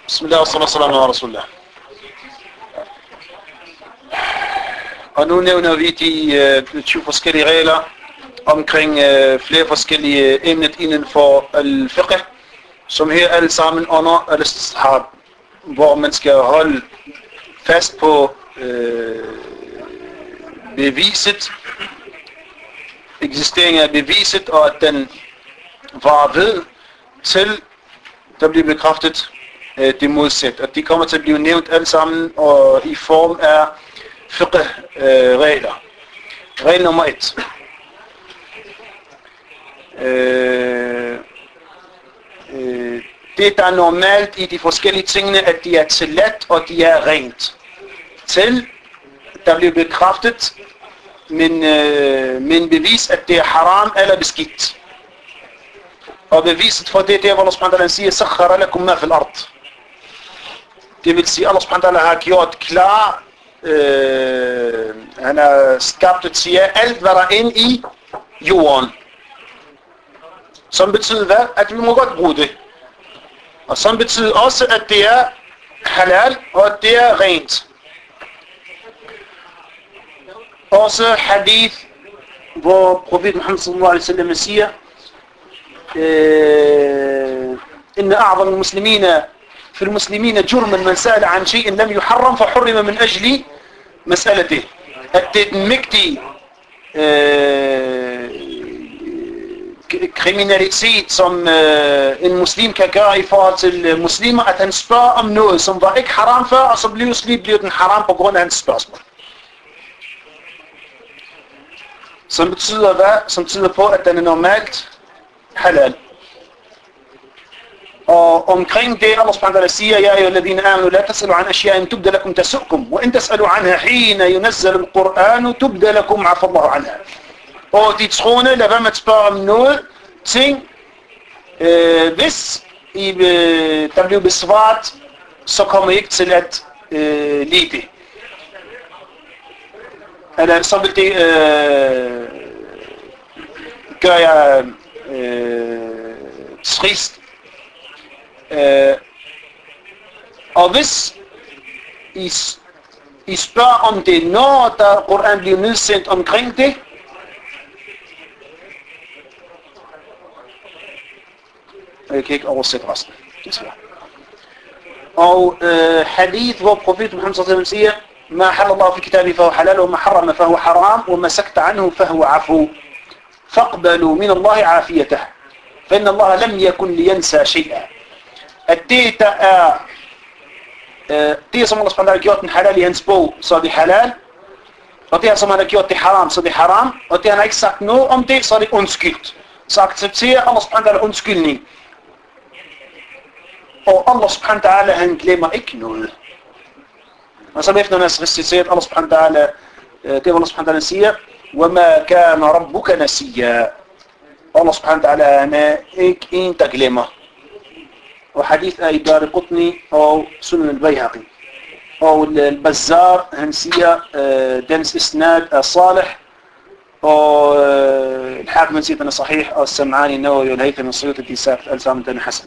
Bismillah, sallallahu alaihi rasulullah. Og nu nævner vi de 20 forskellige regler omkring flere forskellige emner inden for al-fiqh, som her alle sammen under al-istishab, hvor man skal holde fast på beviset, eksisteringen af beviset, og at den var ved til der bliver bekræftet det modsat. Og de kommer til at blive nævnt alle sammen og i form af fiqh-regler. Regel nummer 1. Det der er normalt i de forskellige tingene, at de er tilladt og de er rent. Til der bliver bekræftet men bevis, at det er haram eller beskidt. Og beviset for det, hvor Allah subhanahu wa ta'ala siger, sakhara lakum ma fil ard. Det vil sige, Allah subhanahu wa ta'ala har gjort klar, han har skabt og siger, alt hvad der er inde i jorden. Som betyder hvad? At vi må godt bruge det. Og som betyder også, at det er halal, og at det er rent. Også hadith, hvor profet Muhammad sallallahu alaihi wasallam siger, إن أعظم المسلمين في المسلمين جرما من سأل عن شيء لم يحرم فحرم من أجل مسألته. At det er den mægtige kriminalitet, som en muslim kan gøre i forhold til muslimer, at han spørger om noget, som var ikke haram før, og så bliver den haram på grund af hans spørgsmål. Som betyder hvad? Som tyder på, at den er normalt halal. Og omkring det, Allah subhanahu wa ta'ala siger, ja ayyuhalladhina amanu la tas'alu an ashya'in tubda lakum tasu'kum, wa in tas'alu anha hina yunazzal al-Qur'an tubda lakum 'afa Allahu anha. Og de troende, lad være med at spørge om noget, ting, hvis der bliver besvaret, så kommer I ikke til at lide det. Eller så vil det gøre jeg trist. Og hvis I spørger om det, når der Koran bliver nedsendt omkring det, jeg kan ikke oversætte resten, desværre. Og hadith, hvor profet Muhammad sallallahu alaihi wasallam siger, ما حل الله في كتابه فهو حلال وما حرم فهو حرام وما سكت عنه فهو عفو فاقبلوا من الله عافيته فإن الله لم يكن لينسى شيئا. At det der er det som Allah subhanahu wa ta'ala har gjort en halal i hans bog, så er det halal, og det som han har gjort det haram, så er det haram, og det han har ikke sagt noget om det, så er det undskyldt. Så accepterer Allah subhanahu wa ta'ala undskyldning. Og Allah subhanahu wa ta'ala, han glemmer ikke noget. Og så efter han har reciteret Allah subhanahu wa ta'ala, det Allah subhanahu wa ta'ala siger, وَمَا كَانَ رَبُّكَ نَسِيًّا. Allah subhanahu wa ta'ala, han er ikke en, der glemmer. Og hadith er i Daraqutni og Sunan al-Bayhaqi. Og al-Bazzar, han siger, dens isnad er salih, og al-Hakim han siger, den er sahih, og al-Sam'ani, Nawawi, og al-Haytham, al-Suyuti, de sagt, alle sammen, den er hasan.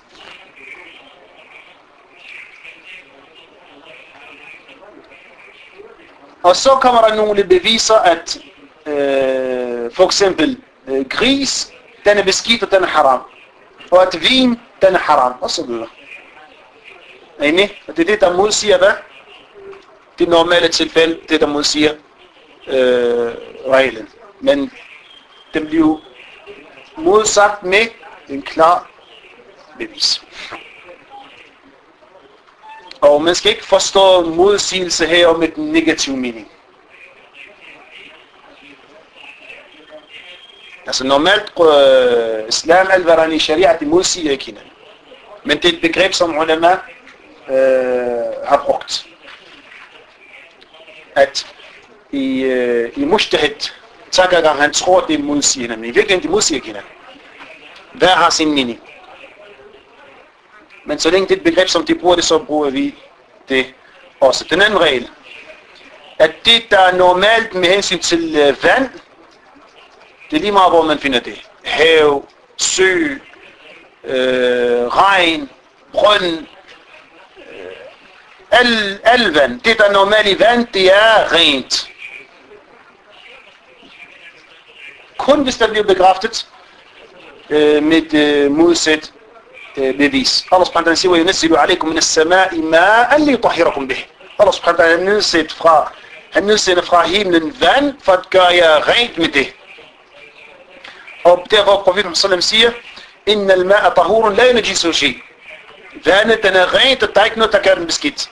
Og så kommer der nogle beviser, at for eksempel gris, den er beskidt, og den er haram. Og at vin, den er haram, og så videre. Og det er det, der modsiger hvad? Det normale tilfælde, det der modsiger reglen. Men den bliver modsagt med en klar bevis. Og man skal ikke forstå modsigelse her om et negativ mening. Altså normalt islam al-varani sharia, det modsiger ikke hinanden. Men det er et begreb, som ulama har brugt. At i mujtahid, tankegang, han tror, det modsiger hinanden. Men i virkeligheden, det modsiger ikke hinanden. Hver har sin mening. Men så længe det er et begreb, som de bruger det, så bruger vi det også. Den anden regel, at det, der er normalt med hensyn til vand, det er lige meget, hvor man finder det. Hav, sø, regn, brønd, Al vand, det der normale vand, det er rent. Kun hvis der bliver bekræftet med et modsat bevis. Allah subhanahu wa ta'ala siger, ينزل عليكم من السماء ماء ليطهركم به. Allah subhanahu wa ta'ala han nedsætter fra himlen vand, for at gøre jer rent med det. Og derfor profeten sallam siger, إن الماء طهور لا ينجسه شيء. Vandet, den er rent, og der er ikke noget, der gør den beskidt.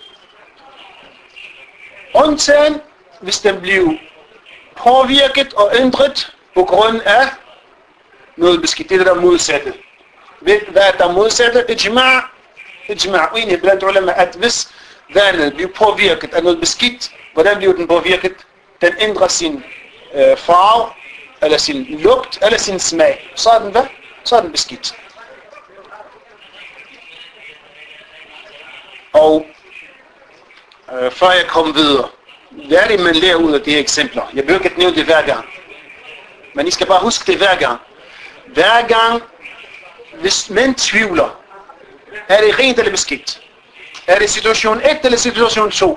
Undtagen, hvis den bliver påvirket og ændret på grund af noget beskidt. Det er der modsatte. Hvad er der modsatte? Ijma' uenighed blandt ulema, at hvis vandet bliver påvirket af noget beskidt, hvordan bliver den påvirket? Den ændrer sin farve, eller sin lugt, eller sin smag. Så er den hvad? Så er den beskidt. Og før jeg kommer videre, hvad er det, man lærer ud af de her eksempler? Jeg behøver ikke nævne det hver gang. Men I skal bare huske det hver gang. Hver gang, hvis man tvivler, er det rent eller beskidt? Er det situation 1 eller situation 2?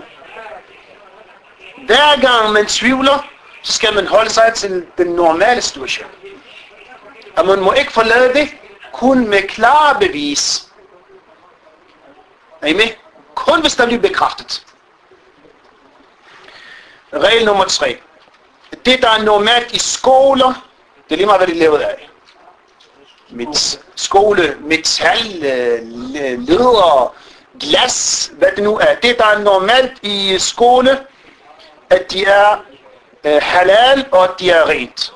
Hver gang man tvivler, så skal man holde sig til den normale situation. Og man må ikke forlade det kun med klare bevis. Er I med? Kun hvis der bliver bekræftet. Regel nummer 3. Det der er normalt i skoler, det er lige meget hvad de lavet af. Skole, metal, læder, glas, hvad det nu er. Det der er normalt i skole, at de er halal og at de er rent.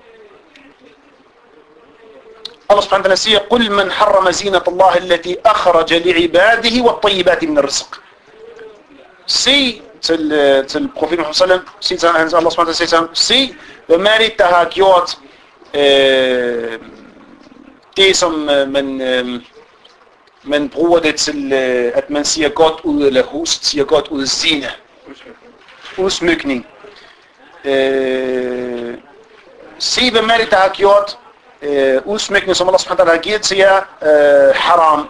Allah subhanahu wa ta'ala siger, قُلْ مَنْ حَرَّمَ زِينَةَ اللَّهِ الَّتِي أَخْرَجَ لِعِبَادِهِ وَالطَّيِّبَاتِ مِنَ الرِّزْقِ. Se til profeten Muhammad sallam, sig til Allah subhanahu wa ta'ala, se hvem er det, der har gjort det, som man bruger det til, at man siger godt ud, eller host siger godt ud, zina. Udsmykning. Se hvem er det, der har gjort udsmykning, som Allah subhanahu wa ta'ala har givet til jer, haram.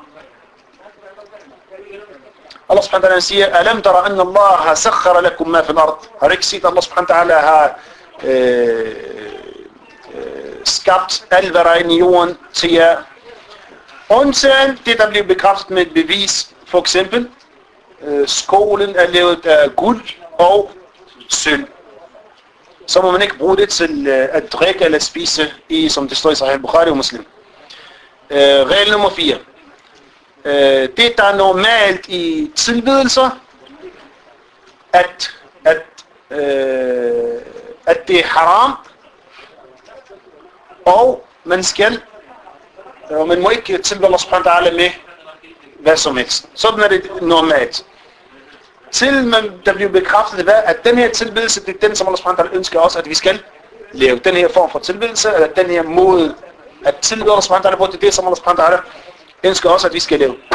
Allah subhanahu wa ta'ala siger, Alam tara anna Allah sakhara lakum ma fil ard. Har ikke set, Allah subhanahu wa ta'ala har skabt alt, hvad der er i jorden til jer. Undtagen det, der bliver bekræftet med et bevis. For eksempel, skolen er lavet af guld og sølv. Så må man ikke bruge det til at drikke eller spise i, som det står i Sahih Bukhari og Muslim. Regel nummer 4. Det der er normalt i tilbedelser, at det er haram, og man må ikke tilbede Allah subhanahu wa ta'ala med hvad som helst. Sådan er det normalt. Til der bliver bekræftet, at den her tilbedelse, det er den, som Allah subhanahu wa ta'ala ønsker også, at vi skal leve. Den her form for tilbedelse, eller den her måde at tilbede Allah subhanahu wa ta'ala på, det er det, som Allah subhanahu wa ta'ala ønsker også, at vi skal leve.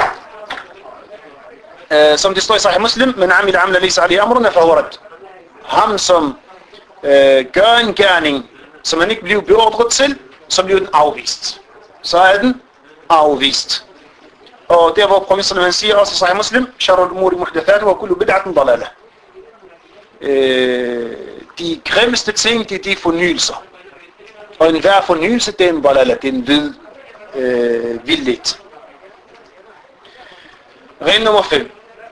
Som det står i Sahih Muslim, men amil amla laysa alayhi amruna fa huwa rad. Ham som gør en gerning, som han ikke bliver beordret til, så bliver den afvist. Så er den afvist. Og der hvor profeten han siger også i Sahih Muslim, sharrul umuri muhdathatuha wa kullu bid'atin dalalah. De grimmeste ting, det er de fornyelser. Og enhver fornyelse, det er en dalalah, det er en vildligt. Regel nummer 5.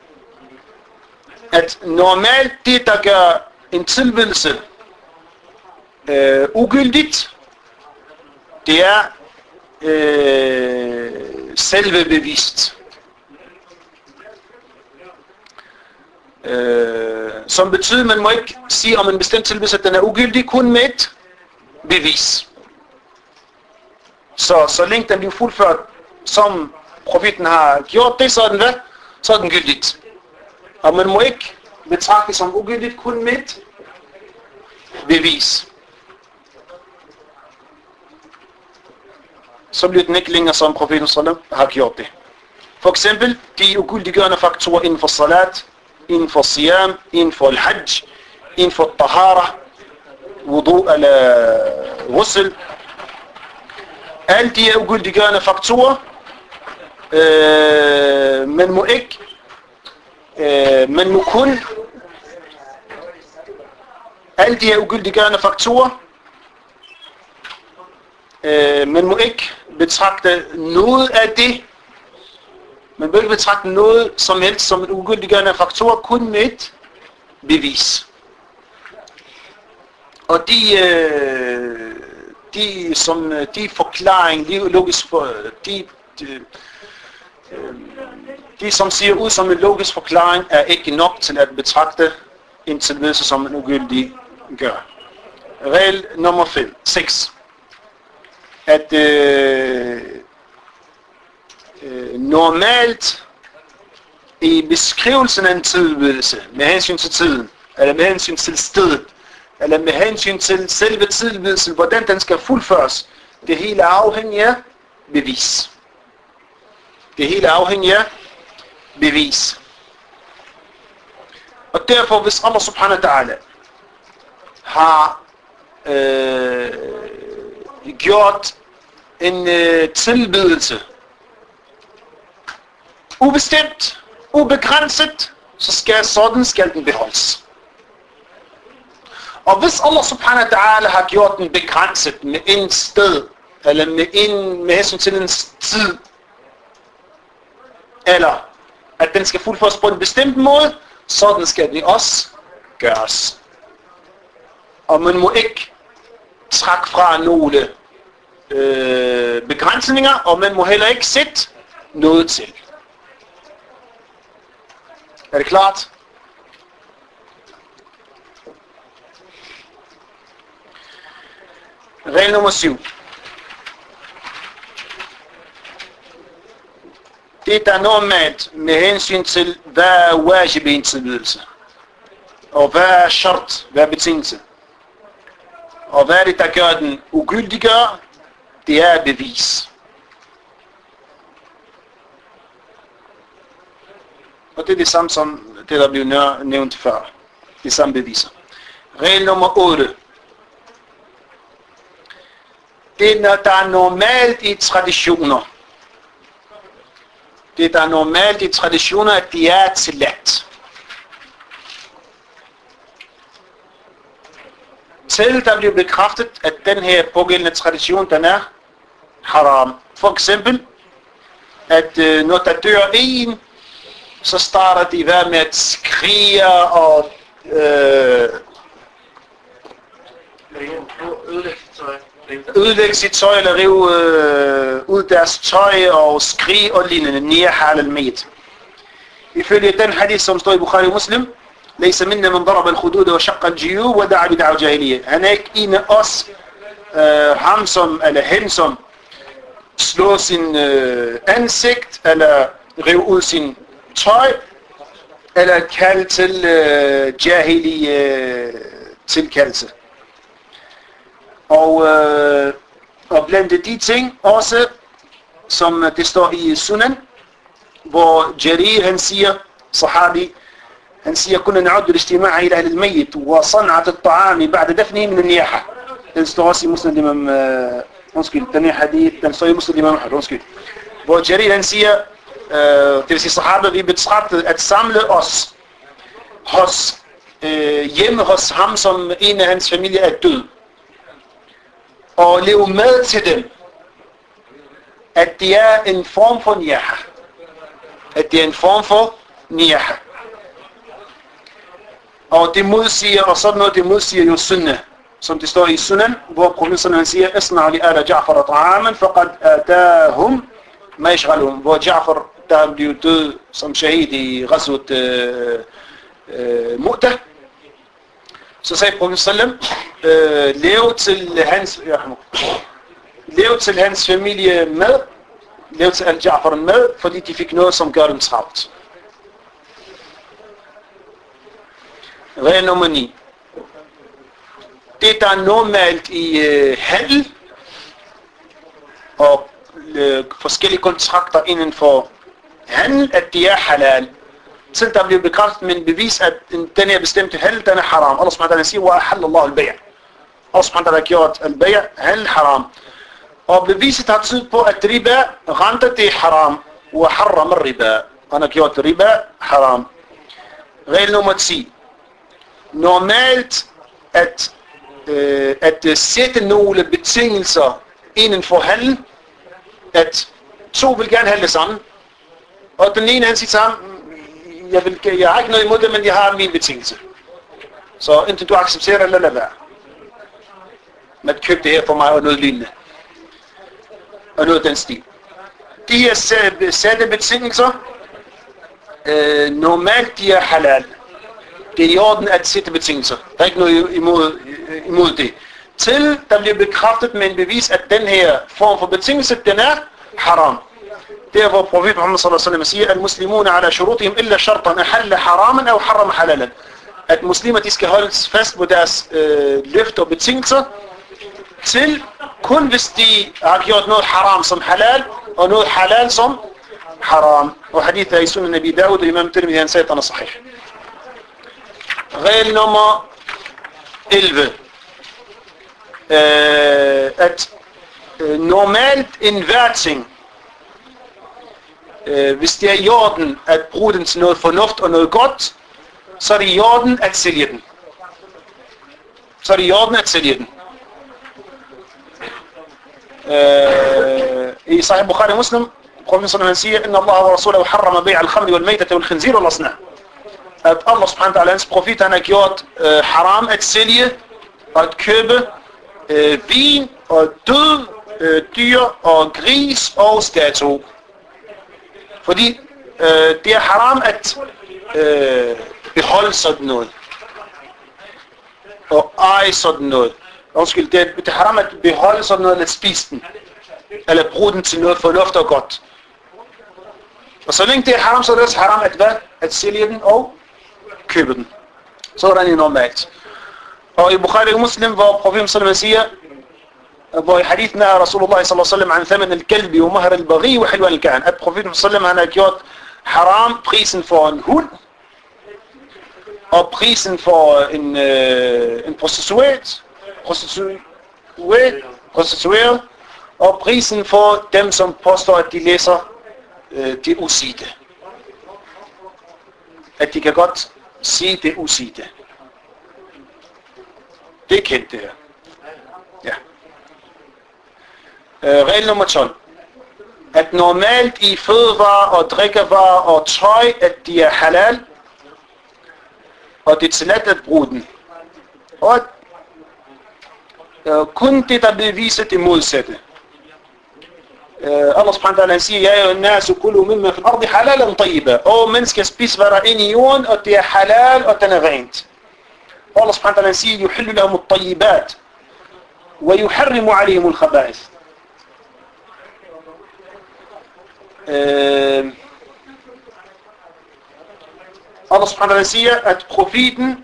At normalt det, der gør en tilbedelse ugyldigt, det er selve bevist. Som betyder, man må ikke sige om en bestemt tilbedelse, at den er ugyldig, kun med et bevis. Så længe den bliver fuldført, som profeten har gjort det, så er den hvad? Så er den gyldigt. Og man må ikke betragte det som ugyldigt, kun med et bevis. Så bliver den ikke længere, som profeten sallam har gjort det. For eksempel, de ugyldiggørende faktorer inden for salat, inden for siyam, inden for al-hajj, inden for tahara, wudu eller ghusl. Alle de her ugyldiggørende faktorer, man må ikke Man må kun alle de her ugyldiggørende faktorer, man må ikke betragte noget af det, man må ikke betragte noget som helst som en ugyldiggørende faktor, kun med et bevis. Og de forklaring, de som siger ud som en logisk forklaring, er ikke nok til at betragte en tilbedelse som en ugyldig gør. Regel nummer 6. At normalt i beskrivelsen af en tilbedelse med hensyn til tiden, eller med hensyn til stedet, eller med hensyn til selve tilbedelsen, hvordan den skal fuldføres, det hele er afhængigt af bevis. Det hele er afhængigt af bevis. Og derfor, hvis Allah subhanahu wa ta'ala har gjort en tilbedelse ubestemt, ubegrænset, så skal den beholdes. Og hvis Allah subhanahu wa ta'ala har gjort den begrænset med en sted, eller med hensyn til en tid, eller at den skal fuldføres på en bestemt måde, sådan skal den også gøres. Og man må ikke trække fra nogle begrænsninger, og man må heller ikke sætte noget til. Er det klart? Regel nummer 7. Det er normalt med hensyn til, hvad er wajib i en tilbedelse, og hvad er shart, hvad er betingelse, og hvad er det, der gør den ugyldiggør, det er bevis. Og det er det samme som det, der blev nævnt før. Det samme beviser. Regel nummer 8. Det der er normalt i traditioner. Det der er normalt i traditioner, at de er tilladt. Til der bliver bekræftet, at den her pågældende tradition, den er haram. For eksempel, at når der dør en, så starter de hver med at skrige og ødelægge sit tøj eller rive ud deres tøj og skrige og lignende. Niyahal al-mayt. Ifølge den hadith, som står i Bukhari og Muslim, ليس منا من ضرب الخدود وشق الجيوب ودعا بدعوى جاهلية. Han er ikke en af os, ham som, eller hen som, slår sin ansigt, eller river ud sin tøj, eller kalde til jahili tilkaldelse. Og blandt de ting også, som det står i Sunan, hvor Jarir han siger, sahabi, han siger, كنا نعد الاجتماع إلى أهل الميت وصنعة الطعام بعد دفنه من النياحة. Den står også i Muslim imam, den her hadith, den står i Muslim imam Ahmad, hvor Jarir han siger, det vil sige sahaba, vi betragtede at samle os hos, hjemme hos ham, som en af hans familie er død, og leve med til dem, at det er en form for niyaha. At det er en form for niyaha. Og det modsiger, og sådan noget, det modsiger jo sunnah, som det står i Sunan, hvor profeten siger, Asna'u li ala Ja'far ta'aman, faqad atahum ma yashghalhum. Hvor Ja'far, der blev død som shahid i Ghazwat Mu'tah, så sagde profeten lev til hans familie med, lev til al-Ja'far med, fordi de fik noget, som gør dem travlt. Regel nummer 9. Det der er normalt i handel og forskellige kontrakter inden for handel, at de er halal. Selv der bliver bekræftet med en bevis, at den her bestemte handel, den er haram. Allah subhanahu wa ta'ala siger, وَأَحَلَّ اللَّهُ الْبَيْعَ. Allah subhanahu wa ta'ala har gjort al-bay', handel haram. Og beviset har tydet på, at riba, rente, det er haram. وَحَرَّمَ الرِّبَا. Han har gjort riba haram. Regel nummer 10. Normalt at sætte nogle betingelser inden for handel, at to vil gerne have det samme, og den ene han siger sammen, jeg har ikke noget imod det, men jeg har min betingelse. Så enten du accepterer det, eller lad være. Man køb det her for mig, og noget lignende. Og noget af den stil. De her satte betingelser, normalt de er halal. Det er i orden at sætte betingelser. Der er ikke noget imod det. Til der bliver bekræftet med en bevis, at den her form for betingelse, den er haram. Der hvor profet Muhammad sallallahu alaihi wasallam siger, at muslimuna ala shurutihim illa shartan ahalla haraman aw harrama halalan. At muslimer de skal holdes fast på deres løfter og betingelser, til kun hvis de har gjort noget haram som halal, og noget halal som haram. Og hadith er i sunan Nabi Dawud, og imam Tirmidhi han sagde, at den er sahih. Regel nummer 11. At normalt enhver ting, hvis det er i orden at bruge den til noget fornuft og noget godt, så er det i orden at sælge den. I Sahih Bukhari Muslim, profeten sallallahu siger, inna Allah wa rasulahu harrama bay' al-khamri wal-maytati wal-khinzir wal-asnam. At Allah subhanahu wa ta'ala, hans profet, han har gjort haram at sælge og at købe vin og død dyr og gris og statue. Fordi det er haram at beholde sådan noget og eje sådan noget. Undskyld, det er haram at beholde sådan noget, eller spise den, eller bruge den til noget fornuft og godt. Og så længe det er haram, så er det også haram at sælge den og købe den. Sådan er normalt. Og i Bukhari og Muslim, hvor profeten sallallahu siger, hvor i hadithen er Rasulullah sallallahu alaihi wasallam an thaman al-kalbi wa mahr al-baghi wa hilwan al-kahan, at profeten sallallahu han har gjort haram prisen for en hund, og prisen for en prostitueret, og prisen for dem, som påstår, at de læser det usigte. At de kan godt sige det usigte. Det er kendt det her. Ja. Regel nummer 12. At normalt i fødevarer og drikkevarer og tøj, at de er halal, og det er tilladt at bruge den. Og kun det, der beviser det modsatte. Allah subhanahu wa ta'ala siger, ja, jo nasu kulu mimma fil ardi halalan tayyiba. Og mennesker spiser, hvad der er inde i jorden, og det er halal, og den er rent. Allah subhanahu wa ta'ala siger, yuhillu lahum at-tayyibat, wa yuharrimu alayhim al-khaba'ith. Allah subhanahu wa ta'ala siger, at profeten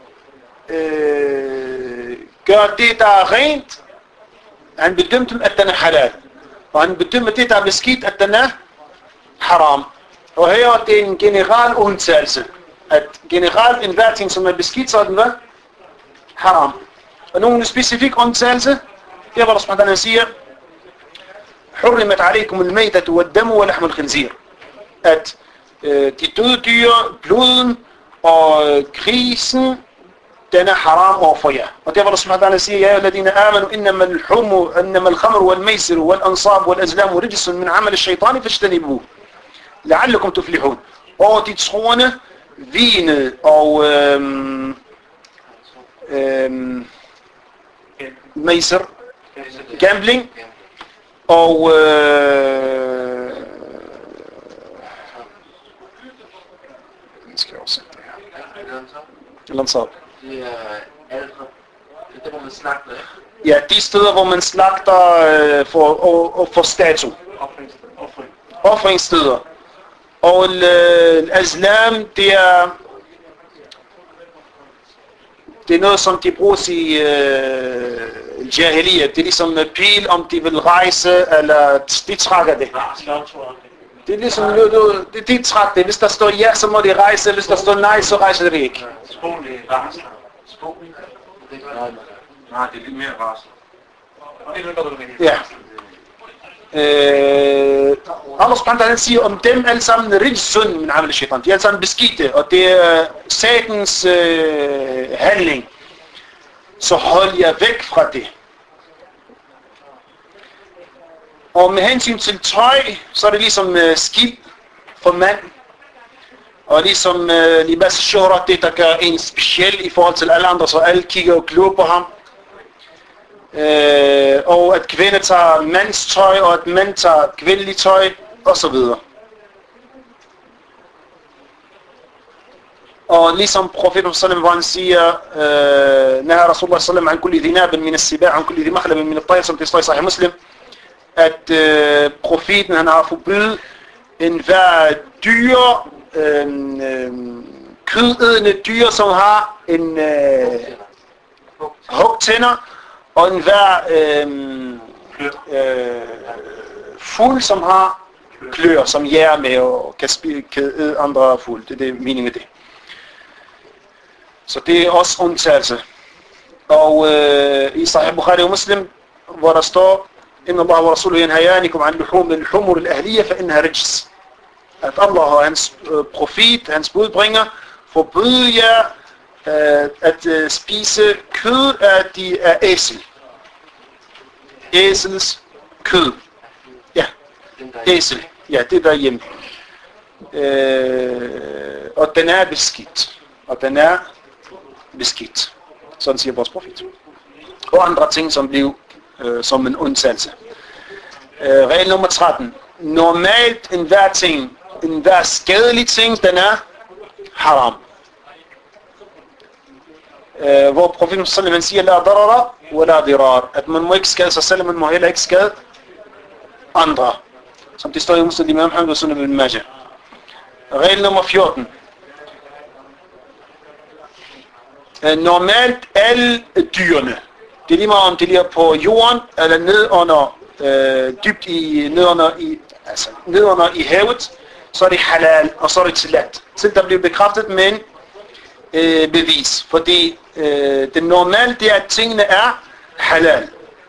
gør det, der er rent. Han bedømte dem, at den er halal. Og han bedømmer det, der er beskidt, at den er haram. Og her er det en general undtagelse. At generelt enhver ting, som er beskidt, så er den haram. Og nogle specifik undtagelse, det er, hvor Allah subhanahu wa ta'ala siger, حرمت عليكم الميتة والدم ولحم الخنزير. At de døde dyr, bloden og grisen, den er haram overfor jer. Og det var Allah subhanahu wa ta'ala siger, ja, alladhina amanu innama al-khamru wal-maysir wal-ansab wal-azlam rijsun min amal ash-shaytani fajtanibuhu la'allakum tuflihun. Og de troende, vine og maysir, gambling og skal jeg også sætte det her. Lansab. Det er aldre. Det er det, hvor man slagter. Ja, de steder, hvor man slagter for statue. Offringssteder. Og al-azlam, det er noget, som de bruges i jahiliya. Det er ligesom pil, om de vil rejse, eller de trækker det. Det er ligesom, de trækker det. Hvis der står ja, så må de rejse. Hvis der står nej, så rejser de ikke. Skolen er rasler. Nej, det er lidt mere rasler. Ja. Allah subhanahu wa ta'ala siger om dem alle sammen rijsun min amal shaitan. De er alle sammen beskidte, og det er satans handling. Så hold jer væk fra det. Og med hensyn til tøj, så er det ligesom skidt for mand. Og ligesom libas shuhra, det der gør en speciel i forhold til alle andre, så alle kigger og glor på ham. Og at kvinder tager mands tøj, og at mænd tager kvindelig tøj, og så videre. Og ligesom profeten sallam, hvor han siger, Naha Rasulullah sallam, an kulli dhinaben min as-sibah, an kulli dhimakhlaben min at-tayr, som det står i Sahih Muslim, at profeten han har forbydet enhver dyr, kødædende dyr, som har en hugtænder, og enhver fugl, som har klør, som jæger med og kan æde andre fugle. Det er det meningen med det. Så det er også undtagelse. Og i Sahih Bukhari og Muslim, hvor der står, إن الله ورسوله ينهيانكم عن لحوم الحمر الأهلية فإنها رجس. At Allah og hans profet, hans budbringer, forbyder jer at spise kød af æsel. Æsels kød. Ja, æsel. Ja, det der hjemme. Og den er beskidt. Og den er beskidt. Sådan siger vores profet. Og andre ting, som blev som en undtagelse. Regel nummer 13. Normalt enhver ting, enhver skadelig ting, den er haram. Hvor profeten sallallahu siger, la darara wa la dirar. At man må ikke skade sig selv, man må heller ikke skade andre. Som det står i Muslim Imam Ahmad og Sunan ibn Majah. Regel nummer 14. Normalt alle dyrene, det er lige meget om det ligger på jorden, eller ned under, dybt i, ned under i havet, så er det halal, og så er det tilladt. Til der bliver bekræftet med en bevis. Fordi det normale det er, at tingene er halal.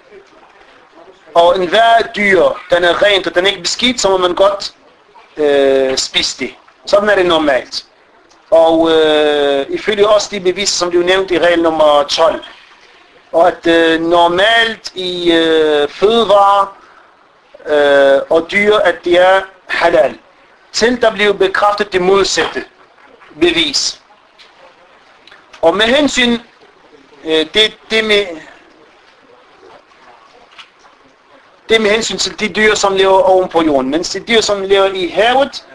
Og enhver dyr, den er rent, og den er ikke beskidt, så må man godt spise det. Sådan er det normalt. Og ifølge også de beviser, som blev nævnt i regel nummer 12, og at normalt i fødevarer og dyr, at det er halal. Til der bliver bekræftet det modsatte bevis. Og med hensyn det med hensyn til de dyr, som lever oven på jorden, mens de dyr, som lever i havet,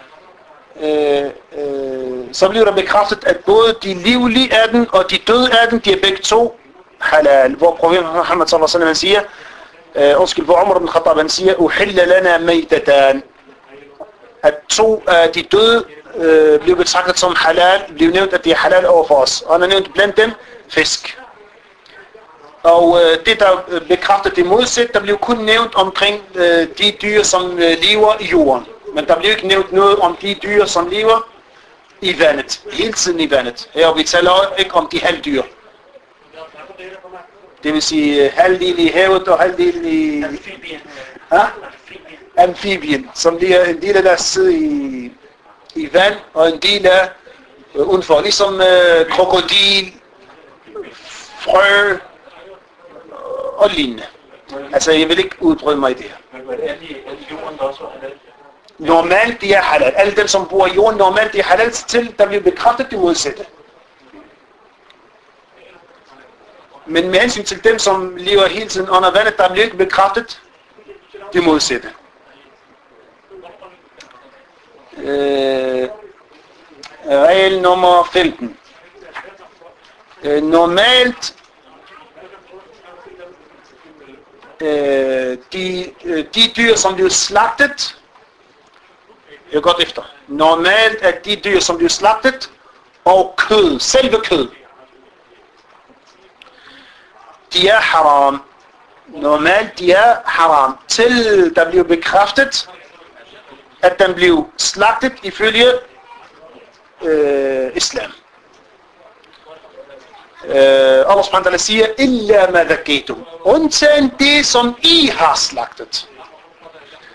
så bliver der bekræftet, at både de livlige af den og de døde af den, de er begge to halal. Hvor profeten Muhammad sallallahu alaihi wasallam siger, hvor Umar ibn Khattab han siger, uhilla lana maytatan. At to af de døde bliver betragtet som halal, bliver nævnt, at de er halal over for os. Og han har nævnt blandt dem fisk. Og det der bekræfter det modsat, der bliver kun nævnt omkring de dyr, som lever i jorden. Men der bliver ikke nævnt noget om de dyr, som lever i vandet. Hele tiden i vandet. Her vi taler ikke om de halvdyr. Det vil sige halvdel i havet og halvdel i amfibien, som ligger en del af deres side i vand, og en del af udenfor. Ligesom krokodil, frø og lignende. Altså, jeg vil ikke udbryde mig i det her. Normalt det er halal. Alle dem, som bor i jorden, normalt det er halal til, der bliver bekræftet det modsatte. Men med hensyn til dem, som lever hele tiden under vandet, der bliver ikke bekræftet det modsatte. Regel nummer 15. Normalt de dyr, som bliver slagtet, jeg går efter. Normalt at de dyr, som bliver slagtet, og kød, selve kød, de er haram. Normalt de er haram, til der bliver bekræftet, at den bliver slagtet ifølge islam. Allah subhanahu wa ta'ala siger, illa ma dhakitum. Undtagen det, som I har slagtet.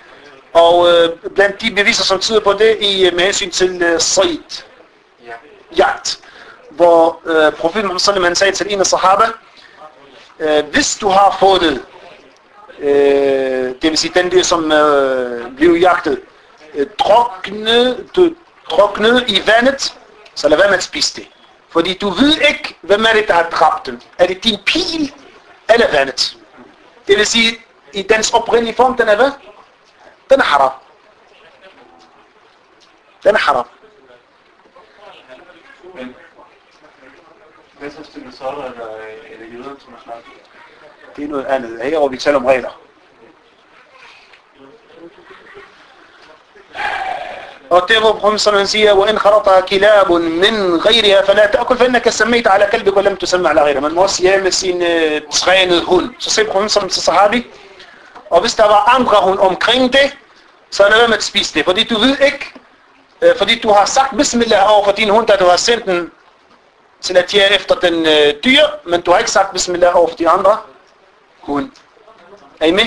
Og blandt de beviser, som tyder på det, med hensyn til Said, jagt, hvor profeten Muhammad sallallahu alaihi wasallam sagde til en af sahaba, hvis du har fundet, det vil sige den dyr, som blev jagtet, druknet i vandet, så lad være med at spise det. Fordi du ved ikke, hvem er det, der har dræbt den. Er det din pil eller vandet? Det vil sige, i dens oprindelige form, den er hvad? Den er haram. Den er haram. Men hvad så stykker soller eller jøder, som er slagt? Det er noget andet. Her hvor vi taler om regler. Og der hvor Muhammad sallallahu alaihi wasallam siger, وَإِنْ خَرَطَ كِلَابٌ مِنْ غَيْرِهَا فَلَا تَأْكُلْ فَإِنَّكَ سَمَّيْتَ عَلَى كَلْبِكَ وَلَمْ تُسَمَّ عَلَى غَيْرِهَا. Man må også jage med sin trænede hund. Så siger Muhammad sallallahu alaihi wasallam til sahabi, og hvis der var andre hund omkring det, så er det med at spise det. Fordi du ved ikke, fordi du har sagt bismillah over for din hund, da du har sendt den til at jage efter den dyr, men du har ikke sagt bismillah over for de andre hund. Er I med?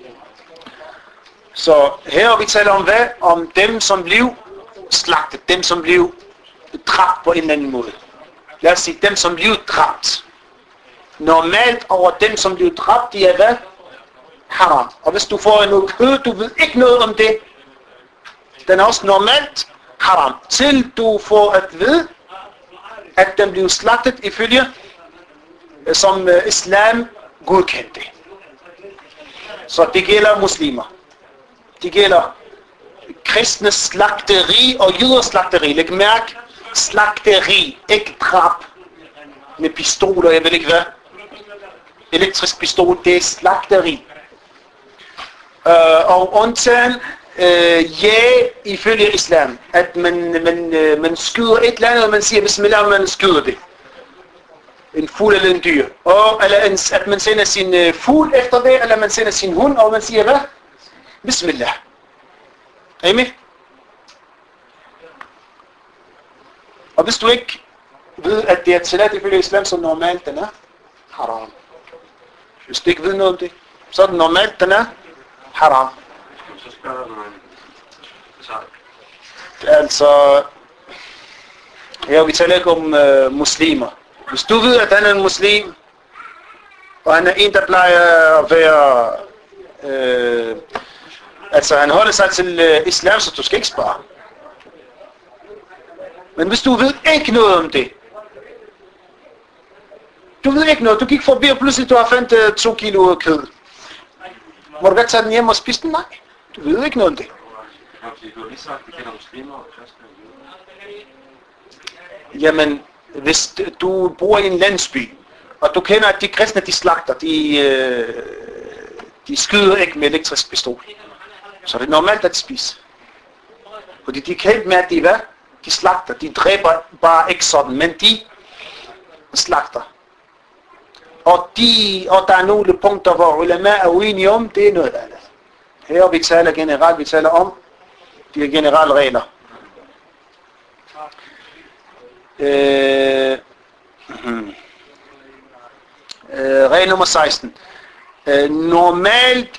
Så her vi taler om hvad? Om dem, som blev slagtet. Dem, som blev dræbt på en eller anden måde. Lad os sige, dem, som blev dræbt. Normalt over dem, som blev dræbt, de er hvad? Haram. Og hvis du får noget kød, du ved ikke noget om det, den er også normalt haram. Til du får at vide, at den blev slagtet ifølge, som islam godkendte. Så det gælder muslimer. Det gælder kristne slagteri og jøders slagteri. Læg mærke, slagteri, ikke drab med pistoler, jeg ved ikke hvad. Elektrisk pistol, det er slagteri. Og undtagen, ja, ifølge islam, at man skyder et eller andet, og man siger, bismillah, man skyder det. En fugl eller en dyr. Og eller at man sender sin fugl efter det, eller man sender sin hund, og man siger, hvad? Bismillah. Er I med? Og hvis du ikke ved, at det er tilladt ifølge islam, så normalt den er haram. Hvis du ikke ved noget om det, så er det normalt, den er haram. Så spørger man altså, her vi taler ikke om muslimer. Hvis du ved, at han er en muslim, og han er en, der plejer at være, altså han holder sig til islam, så du skal ikke spare. Men hvis du ved ikke noget om det, du ved ikke noget, du gik forbi, og pludselig du har fandt 2 kilo kød. Må du godt tage den hjem og spise den? Nej, du ved ikke noget om det. Du har lige sagt, at vi kender muslimer og kristne. Jamen, hvis du bor i en landsby, og du kender, at de kristne, de slagter, de skyder ikke med elektrisk pistol, så er det normalt at spise. Fordi de kan ikke med, at de slagter. De dræber bare ikke sådan, men de slagter. Og der er nogle punkter, hvor ulama er uenige om, det er noget andet. Her vi taler generelt, vi taler om de generelle regler. Regel nummer 16. Normalt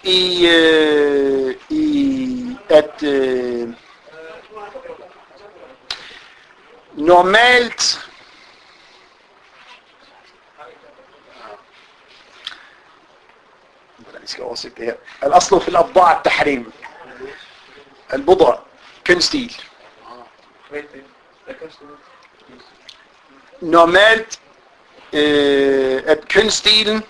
normalt hvordan skal jeg oversætte det her? Al-aslu fil abda' at-tahrim. Al-bud'a, kunststil. Normalt at kunststilen,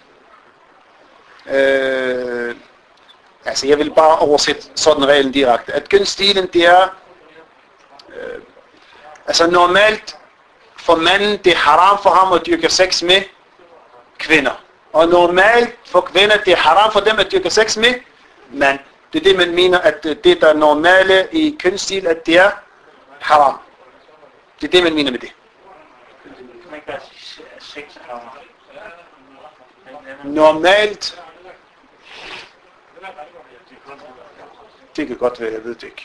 altså jeg vil bare oversætte sådan reglen direkte, at kunststilen det er, altså normalt for manden det er haram for ham at dyrke sex med kvinder. Og normalt for kvinder det er haram for dem at dyrke sex med mand. Det er det man mener, at det der er normale i kunststil, at det er haram. Det er det man mener med det. Normalt, det kan godt være, jeg ved det ikke.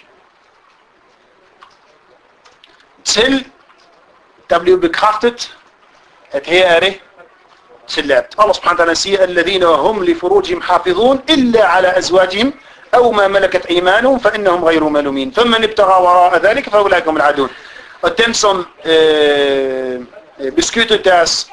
Til der blev bekræftet, at her er det tilladt. Allah subhanahu wa ta'ala siger, alladhina hum li furujihim hafidhun illa ala azwajihim أو ما ملكت أيمانهم فإنهم غير ملومين فمن ابتغى وراء ذلك فأولئك هم العادون. Og dem som beskytter deres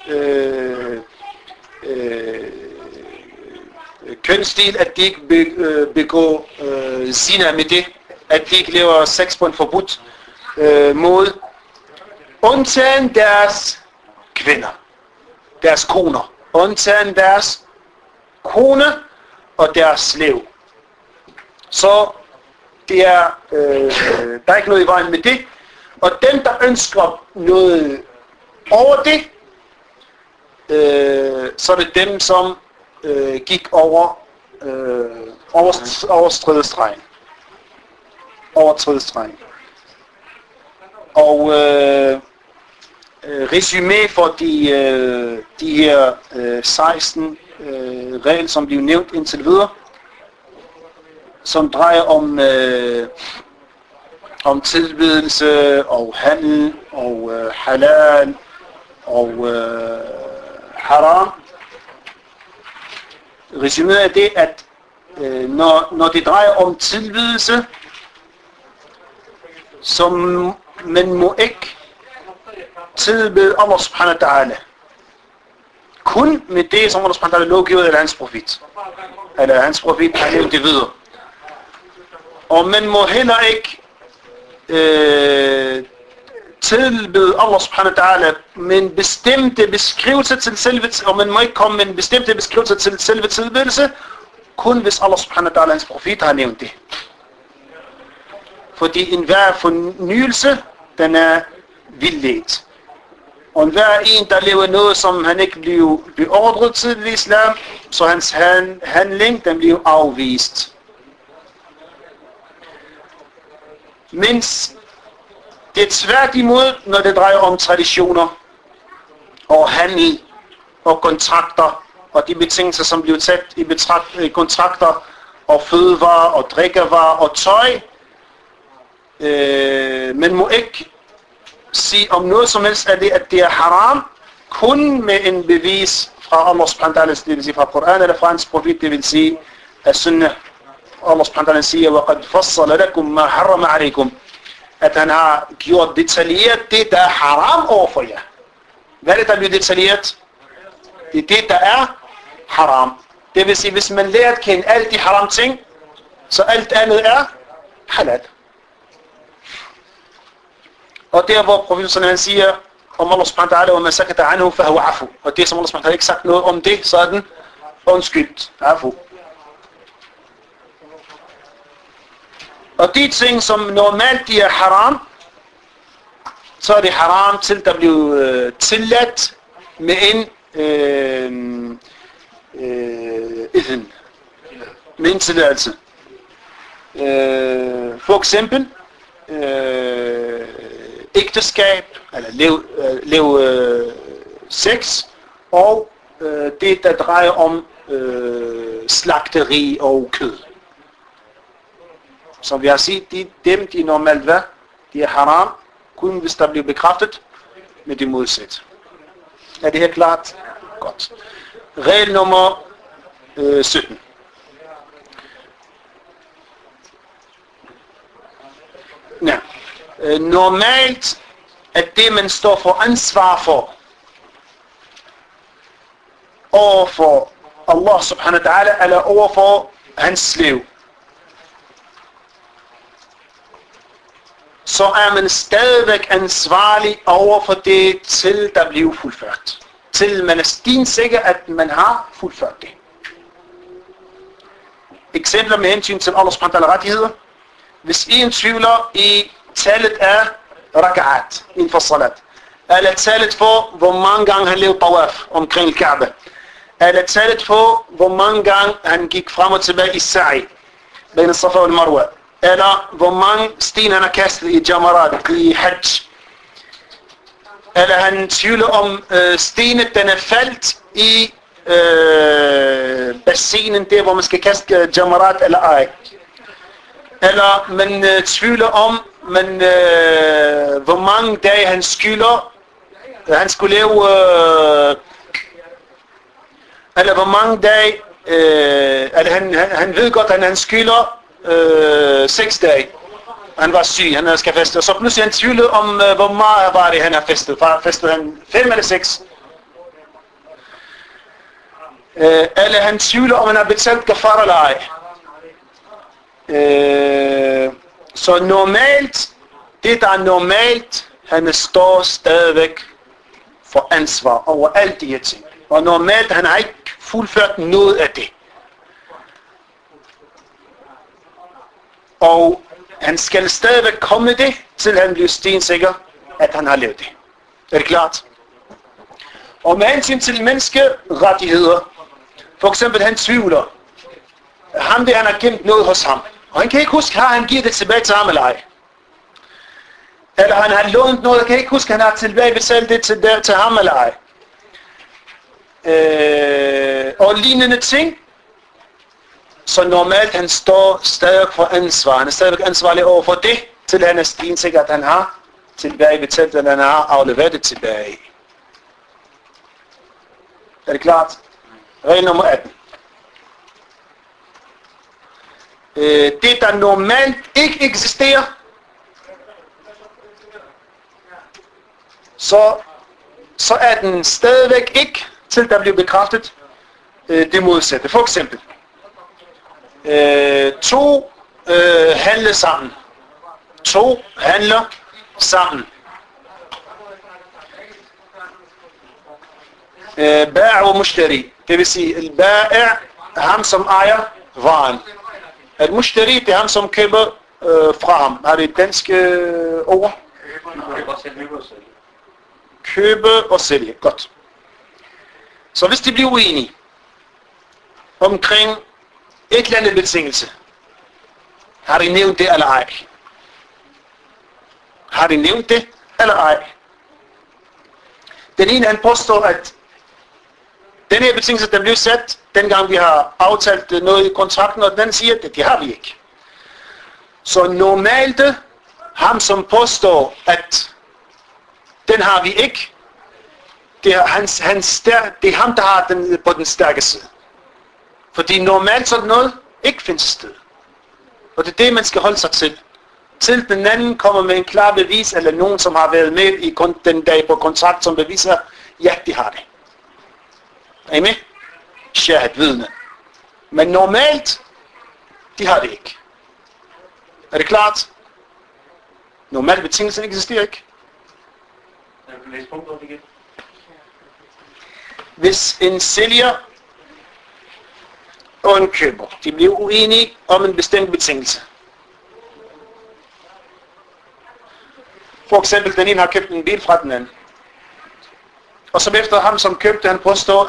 kønsstil, at de ikke begår zina med det, at de ikke lever sex på en forbudt måde, undtagen deres kvinder, deres koner, undtagen deres kone og deres slave. Så det er, der er ikke noget i vejen med det. Og dem, der ønsker noget over det, så er det dem, som gik over overtrædestregen. Og resumé for de her 16 regler, som blev nævnt indtil videre, som drejer om tilbedelse og handel og halal og haram. Resuméet er det, at når det drejer om tilbedelse, så man må ikke tilbede Allah subhanahu wa ta'ala kun med det, som Allah subhanahu wa ta'ala lovgivet eller hans profet. Eller hans profet har nævnt det videre. Og man må heller ikke tilbede Allah subhanahu wa ta'ala med en bestemte beskrivelse til selve, og man må ikke komme med en bestemte beskrivelse til selve tilbedelse, kun hvis Allah subhanahu wa ta'ala hans profet har nævnt det. Fordi enhver fornyelse, den er vildledt. Og enhver en, der lever noget, som han ikke bliver beordret til i islam, så hans handling, den bliver afvist. Mens det er tværtimod, når det drejer om traditioner og handel og kontrakter og de betingelser, som bliver sat i kontrakter og fødevarer og drikkevarer og tøj. Man må ikke sige om noget som helst, at det er haram, kun med en bevis fra Allah subhanahu wa ta'ala, det vil sige fra Koran eller fra hans profet, det vil sige af sunnah. Allah subhanahu wa ta'ala siger, وَقَدْ فَصَّلَ لَكُمْ مَا حَرَّمَ عَلَيْكُمْ, at han har gjort detaljeret det, der er haram overfor jer. Hvad er det, der bliver detaljeret? Det er det, der er haram. Det vil sige, hvis man lærer at kende alle de haram ting, så alt andet er halal. Og der, hvor profeten han siger om Allah subhanahu wa ta'ala, وَمَا سَكَتَ عَنْهُ فَهُوَ عَفُ, og det, som Allah subhanahu wa ta'ala ikke sagt noget om det, så er den undskyldt. Afu. Og de ting, som normalt de er haram, så er det haram til, der bliver tilladt med en med en tilladelse. For eksempel ægteskab, eller lev sex, og det, der drejer om slagteri og kød. Som vi har set, de normalt hvad? De er haram, kun hvis der bliver bekræftet med det modsat. Er det her klart? Godt. Regel nummer 17. Ja. Normalt at det, man står for ansvar for overfor Allah subhanahu wa ta'ala, eller overfor hans slave, så er man stadigvæk ansvarlig overfor det, til der bliver fuldført. Til man er stensikker, at man har fuldført det. Eksempler med hensyn til Allah subhanahu wa ta'ala rettigheder. Hvis en tvivler i tallet af raka'at inden for salat, eller tallet for, hvor mange gange han lavede tawaf omkring Kaaba, eller tallet for, hvor mange gange han gik frem og tilbage i sa'i, mellem Safa og Marwa, eller hvor mange sten han har kastet i jamarat, i hajj, eller han tvivler om stenet, den er faldt i bassinen, der hvor man skal kaste jamarat eller ej. Eller man tvivler om, hvor mange dage han skylder, han skulle leve, eller hvor mange dage, eller han ved godt, at han skylder 6 dage. Han var syg, han skal feste. Og så pludselig han tvivlede om, hvor meget var det, han har festet. Festede han 5 eller 6? Eller han tvivler, om han har betalt kafara eller ej. Så normalt, det der er normalt, han står stadigvæk for ansvar over alt de her ting. Og normalt, han har ikke fuldført noget af det. Og han skal stadigvæk komme det, til han bliver stensikker, at han har lavet det. Er det klart? Og med hensyn til menneskerettigheder, for eksempel han tvivler, ham det han har gemt noget hos ham, og han kan ikke huske, har han givet det tilbage til ham eller ej. Eller han har lånt noget, og kan ikke huske, han har tilbagebetalt det til ham eller ej. Og lignende ting. Så normalt han står stadig for ansvar. Han er stadig ansvarlig over for det, til han er stensikker, at han har tilbagebetalt, at han har afleveret det tilbage. Er det klart? Regel nummer 18. Det der normalt ikke eksisterer, så er den stadigvæk ikke, til der bliver bekræftet det modsatte. For eksempel, to handler sammen. To handler sammen. Ba'a og mushtari. Det vil sige, al-ba'a er ham, som ejer varen. Al-mushtari, det er ham, som køber fra ham. Har det et dansk ord? Købe og sælge. Godt. Så hvis de bliver uenige omkring et eller andet betingelse, har de nævnt det eller ej? Har de nævnt det eller ej? Den ene han påstår, at den her betingelse, der blev sat, dengang vi har aftalt noget i kontrakten, og den siger, at det har vi ikke. Så normalt, ham som påstår, at den har vi ikke, det er ham, der har den på den stærke side. Fordi normalt sådan noget ikke findes sted. Og det er det, man skal holde sig til. Til den anden kommer med en klar bevis, eller nogen, som har været med i den dag på kontrakt, som beviser, ja, de har det. Er I med? Shahad, vidne. Men normalt, de har det ikke. Er det klart? Normalt betingelser eksisterer ikke. Hvis en sælger og en køber, de bliver uenige om en bestemt betingelse. For eksempel, den ene har købt en bil fra den anden. Og som efter ham, som købte, han påstår,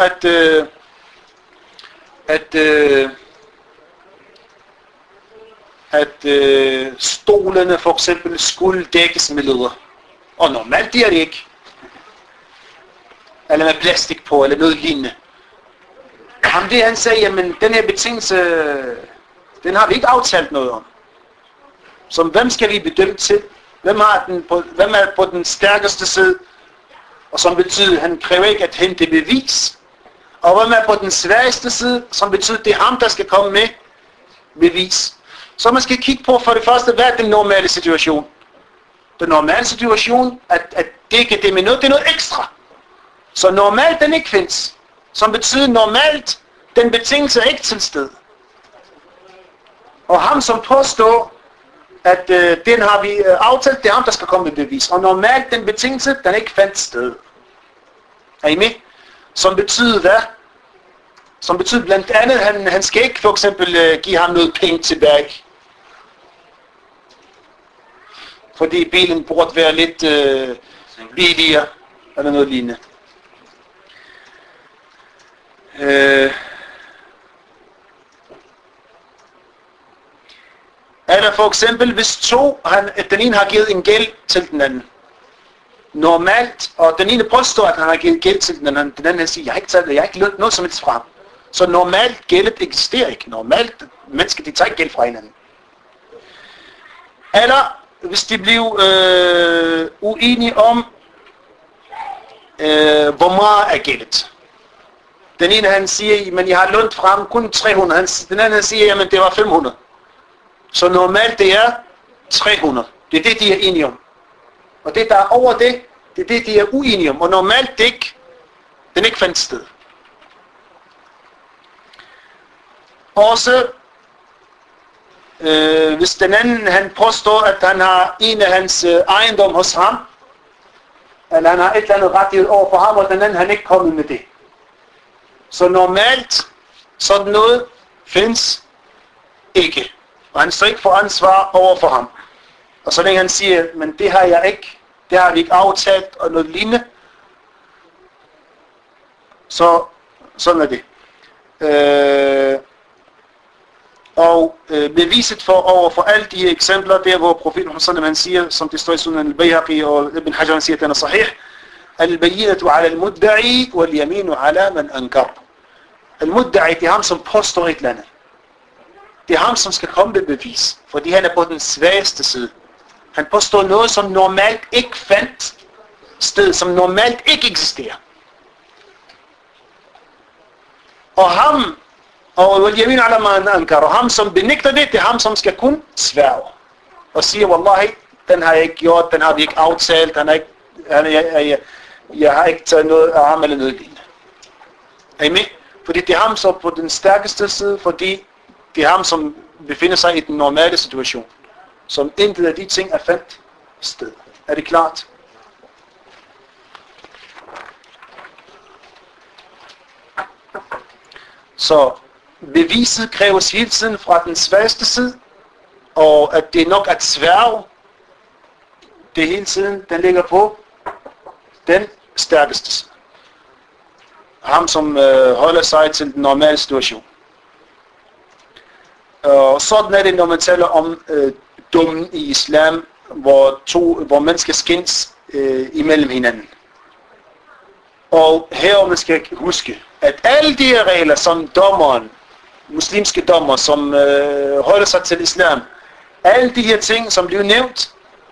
at stolene for eksempel skulle dækkes med læder. Og normalt det er det ikke. Eller med plastik på, eller noget lignende. Ham det han sagde, jamen den her betingelse, den har vi ikke aftalt noget om. Så hvem skal vi bedømme til? Hvem er på den stærkeste side? Og som betyder, han kræver ikke at hente bevis. Og hvem er på den svageste side? Som betyder, det er ham, der skal komme med bevis. Så man skal kigge på for det første, hvad er den normale situation? Den normale situation, at dække det med noget, det er noget ekstra. Så normalt den ikke findes. Som betyder normalt, den betingelse er ikke til sted. Og ham som påstår, at den har vi aftalt, det er ham, der skal komme med bevis. Og normalt den betingelse, den ikke fandt sted. Er I med? Som betyder hvad? Som betyder blandt andet, han skal ikke for eksempel give ham noget penge tilbage. Fordi bilen burde være lidt billigere, eller noget lignende. Eller for eksempel, hvis den ene har givet en gæld til den anden. Normalt, og den ene påstår, at han har givet gæld til den anden han siger, jeg har ikke lønt noget som helst fra ham. Så normalt gældet eksisterer ikke. Normalt, mennesker, de tager ikke gæld fra hinanden. Eller, hvis de bliver uenige om, hvor meget er gældet. Den ene han siger, men jeg har lånt fra ham kun 300. Den anden han siger, jamen det var 500. Så normalt det er 300. Det er det, de er enige om. Og det, der er over det, det er det, de er uenige om. Og normalt det ikke, den ikke fandt sted. Også hvis den anden, han påstår, at han har en af hans ejendom hos ham, eller han har et eller andet rettighed over for ham, og den anden, han ikke kommet med det. Så normalt, sådan noget findes ikke. Og han står ikke for ansvar over for ham. Og så længe han siger, men det har jeg ikke, det har vi ikke aftalt, og noget lignende, så sådan er det. Og beviset for over for alle de eksempler, der hvor profeten Muhammad han siger, som det står i Sunan al-Bayhaqi og Ibn Hajar han siger, at den er sahih, al-bayyinatu ala al-mudda'i wal-yaminu ala man ankar. Al-mudda'i, det er ham, som påstår et eller andet. Det er ham, som skal komme med bevis, fordi han er på den svageste side. Han påstår noget, som normalt ikke fandt sted, som normalt ikke eksisterer. Og ham, og ham som benægter det, det er ham, som skal kun sværge. Og siger, wallahi, den har jeg ikke gjort, den har vi ikke aftalt, jeg har ikke taget noget af ham eller noget lignende. Er I med? Fordi det er ham, som på den stærkeste side, fordi det er ham, som befinder sig i den normale situation. Som intet af de ting er fandt sted. Er det klart? Så beviset kræves hele tiden fra den svageste side, og at det er nok at sværge, det hele tiden, den ligger på den stærkeste side. Ham, som holder sig til den normale situation. Og sådan er det, når man taler om dommen i islam, hvor mennesker skændes imellem hinanden. Og her man skal huske, at alle de her regler, som dommeren, muslimske dommer, som holder sig til islam, alle de her ting, som bliver nævnt,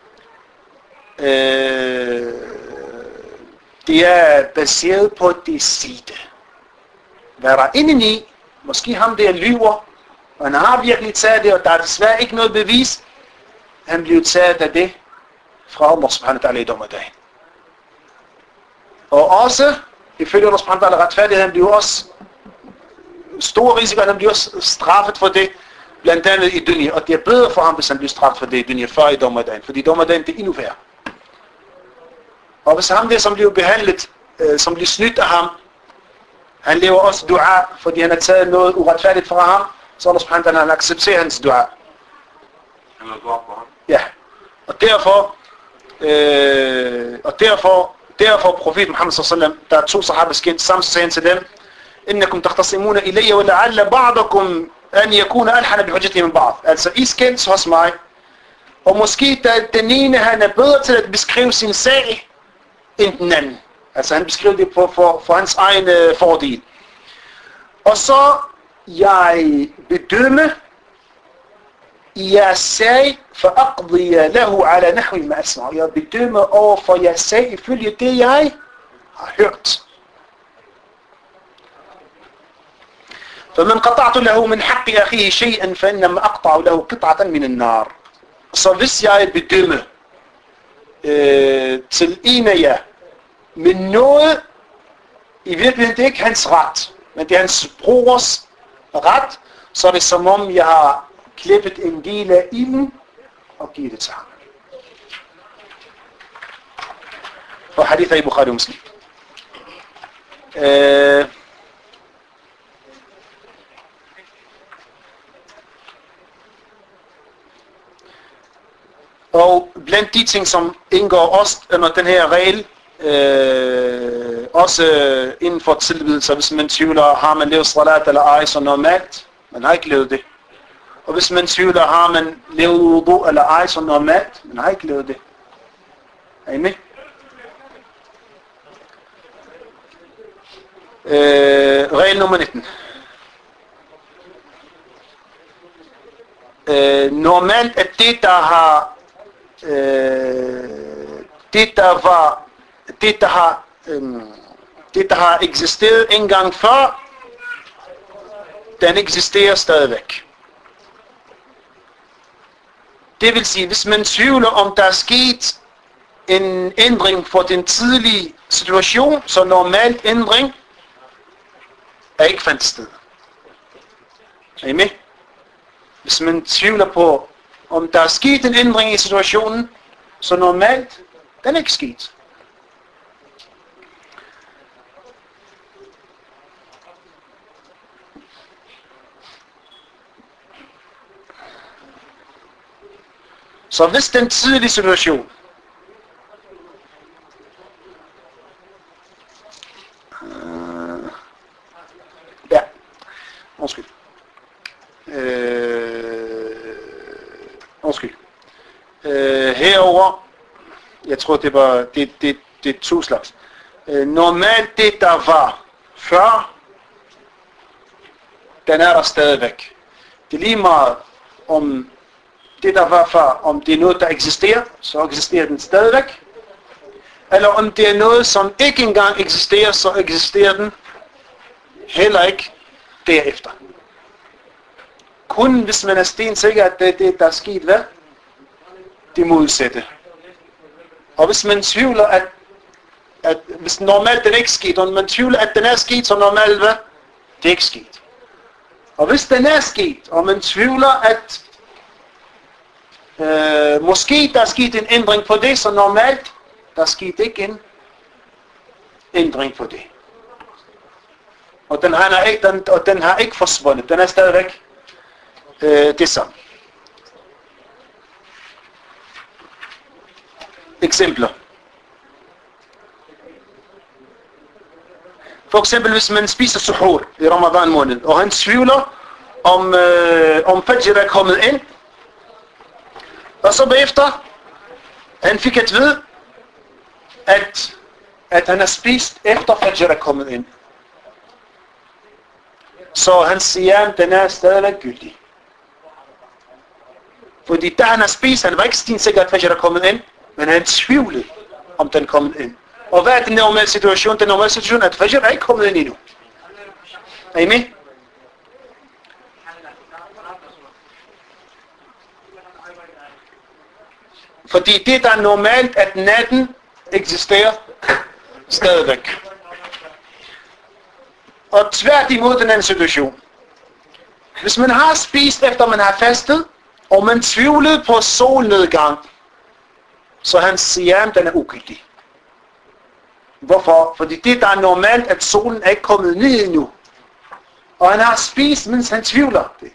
det er baseret på det side. Hvad der er indeni, måske ham der lyver, og han har virkelig taget det, og der er desværre ikke noget bevis, han bliver taget af det fra Allah subhanahu wa ta'ala i dommerdagen. Og også, ifølge Allah subhanahu wa ta'ala retfærdighed, han bliver også stor risiko, han bliver også straffet for det, blandt andet i dunya. Og det er bedre for ham, hvis han bliver straffet for det i dunya, før i dommerdagen, fordi dommerdagen det er endnu værre. Og hvis ham der, som bliver behandlet, som bliver snydt af ham, han lever også dua, fordi han har taget noget uretfærdigt fra ham, så Allah subhanahu wa ta'ala, han accepterer hans dua. Ja. Og derfor profeten Muhammad sallallahu alaihi wasallam, der er 2 sahaba skændt sammen, sagde han til dem, innakum takhtasimuna ilayya wa la'alla ba'dakum an yakuna alhana bihujjatihi min ba'd. Altså I skændes hos mig, og måske den ene han er bedre til at beskrive sin sag end den anden. Altså han beskriver det for hans egen fordel. Og så jeg bedømme i jeres sag fa'aqdiya lahu ala nahwi ma asma. Jeg bedømmer over for jeres sag ifølge det jeg har hørt. فمن قطعت له من حق أخيه شيئا فإنما أقطع له قطعة من النار. Så hvis jeg bedømmer til en af jer med noget, i virkeligheden det er ikke hans ret, men det er hans brors ret, så er det som om jeg har klippet en del af ilden og givet det til ham. Og hadith i Bukhari og Muslim. Og blandt de ting, som indgår også under den her regel, også inden for tilbedelse, hvis man tvivler, har man levet salat eller ej, så normalt, man har ikke levet det. Og hvis man tvivler, har man levet wudu eller ej, så normalt, man har ikke levet det. Er I med? Regel nummer 19. Normalt er det, der har eksisteret en gang før, den eksisterer stadigvæk. Det vil sige, hvis man tvivler om der er sket en ændring for den tidlige situation, så normalt ændring er ikke fandt sted. Er I med? Hvis man tvivler på, om der er sket en ændring i situationen, så normalt den er ikke sket. Så hvis den tidlige situation herover, jeg tror det var det er to slags. Normalt det der var før, den er der stadigvæk. Det er lige meget om det der var før, om det er noget der eksisterer, så eksisterer den stadigvæk. Eller om det er noget som ikke engang eksisterer, så eksisterer den heller ikke derefter. Kun hvis man er stensikker, at det er det, der er sket, hvad? Det modsatte. Og hvis man tvivler, at hvis normalt den ikke er sket, og man tvivler, at den er sket, så normalt, hvad? Det er ikke sket. Og hvis den er sket, og man tvivler, at måske der er sket en ændring på det, så normalt, der er sket ikke en ændring på det. Og den har ikke forsvundet. Den er stadigvæk det samme. Eksempler. For eksempel hvis man spiser suhoor i Ramadan måned, og han tvivler om fajr er kommet ind, og så bagefter han fik at vide, at han har spist efter fajr er kommet ind. Så hans siyam, den er stadigvæk gyldig. Fordi da han har spist, han var ikke stensikker, at fajr er kommet ind, men han tvivlede, om den er kommet ind. Og hvad er den normale situation? Den normale situation er, at fajr er ikke kommet ind endnu. Er I med? Fordi det der er normalt, at natten eksisterer stadigvæk. Og tværtimod den anden situation. Hvis man har spist efter man har fastet, og man tvivlede på solnedgang, så hans siyam, den er ugyldig. Hvorfor? Fordi det der er normalt, at solen er ikke kommet ned endnu. Og han har spist, mens han tvivler det.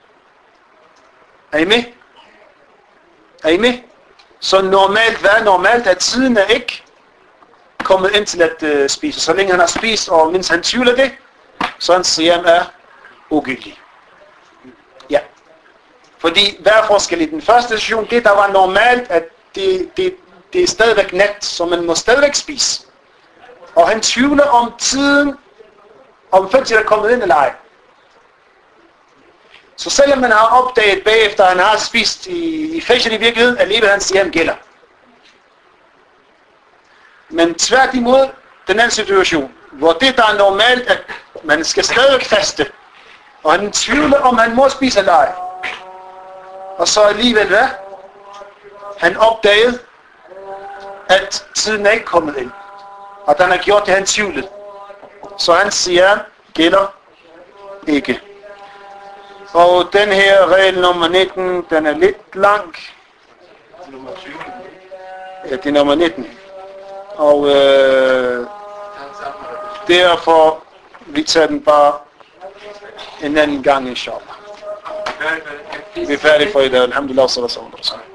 Er I med? Er I med? Så normalt, hvad er normalt, at tiden er ikke kommet ind til at spise. Så længe han har spist, og mens han tvivler det, så hans siyam er ugyldig. Ja. Fordi hvad er forskel i den første situation? Det der var normalt, at det er stadigvæk nat, så man må stadigvæk spise. Og han tvivler om tiden, om fajr er kommet ind eller ej. Så selvom man har opdaget bagefter, at han har spist i fajr i virkeligheden, alligevel hans siyam gælder. Men tværtimod den anden situation, hvor det der er normalt, at man skal stadigvæk faste, og han tvivler om han må spise eller ej. Og så alligevel hvad? Han opdagede, at tiden er ikke kommet ind. Og den har gjort det, han tvivlede. Så han siger, gælder ikke. Og den her regel nummer 19, den er lidt lang. Ja, det er nummer 19. Og derfor vi tager den bare en anden gang, inshallah. Vi er færdige for i dag. Alhamdulillah, sallallahu alaihi wa sallam.